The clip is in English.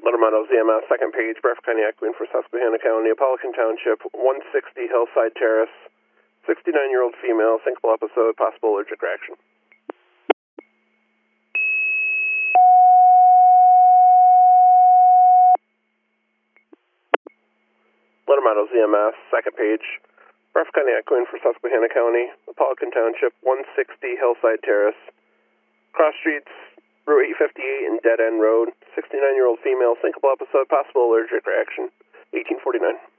Lettermano ZMS, second page, Bradford County Equine for Susquehanna County, Apollocan Township, 160 Hillside Terrace, 69-year-old female, syncopal episode, possible allergic reaction. Lettermano ZMS, second page, Bradford County Equine for Susquehanna County, Apollocan Township, 160 Hillside Terrace, cross streets, Route 858 and Dead End Road, 69-year-old female, syncopal episode, possible allergic reaction, 1849.